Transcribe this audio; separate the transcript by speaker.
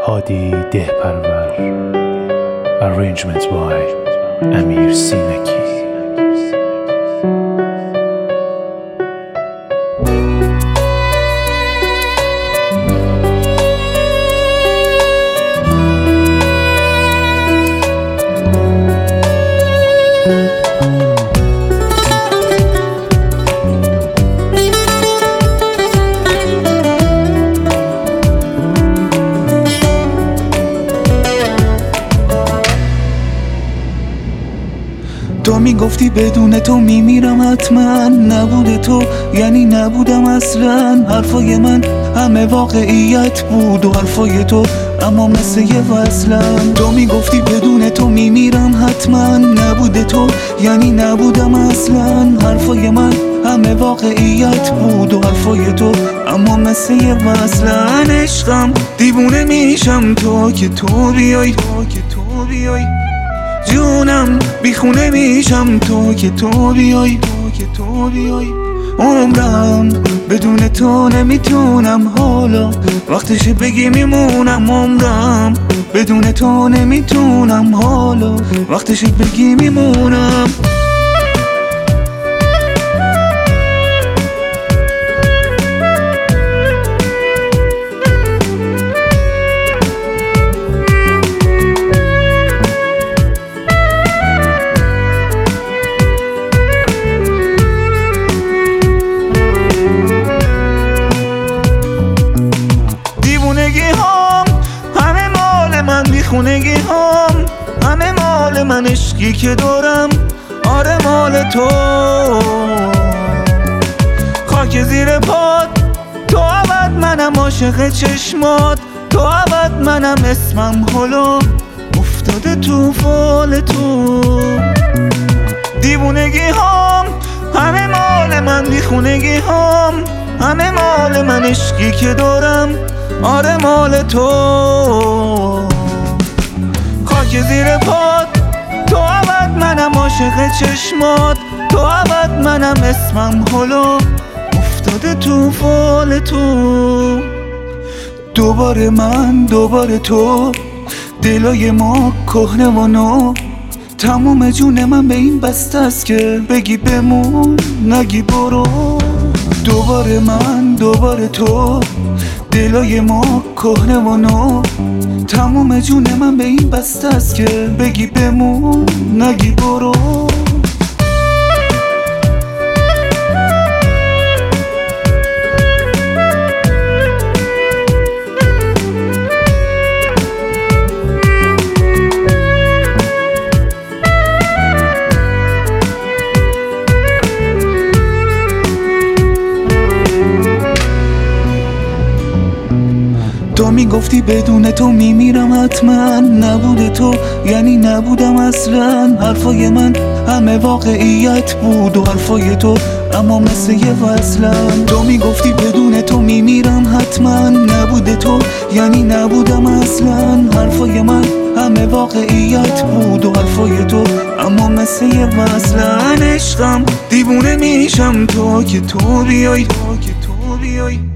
Speaker 1: هادی دهپرور. Arrangement by امیر سینکی.
Speaker 2: تو میگفتی بدون تو میمیرم حتما، نبود تو یعنی نبودم اصلا. حرفای من همه واقعیت بود و حرفای تو اما مثل یه وصلم. تو میگفتی بدون تو میمیرم حتما، نبود تو یعنی نبودم اصلا. حرفای من همه واقعیت بود و حرفای تو اما مثل یه وصلن. عشقم دیوونه میشم تو که تو بیای، جونم بیخونه میشم تو که تو بیای. عمرم بدون تو نمیتونم، حالا وقتش بگی میمونم. عمرم بدون تو نمیتونم، حالا وقتش بگی میمونم. خونگی هم همه مال من، عشقی که دارم آره مال تو. خاک زیر پات تو ابد، منم عاشق چشمات تو ابد. منم اسمم هلو افتاده تو فال تو. دیوونگی هم همه مال من، بیخونگی هم همه مال من، عشقی که دارم آره مال تو. خاک زیر پات تو ابد، منم عاشق چشمات تو ابد. منم اسمم هلو افتاده تو فال تو. دوباره من دوباره تو، دلای ما کهنه و نو. تموم جون من به این بسته است که بگی بمون نگی برو. دوباره من دوباره تو، دلای ما کهنه و نو. تموم جون من به این بسته است که بگی بمون نگی برو. تو میگفتی بدون تو میمیرم حتما، نبود تو یعنی نبودم اصلا. حرفای من همه واقعیت بود و حرفای تو اما مثل یه وصلم. تو میگفتی بدون تو میمیرم حتما، نبود تو یعنی نبودم اصلا. حرفای من همه واقعیت بود و حرفای تو اما مثل یه وصلن. عشقم دیوونه میشم تو که تو بیای.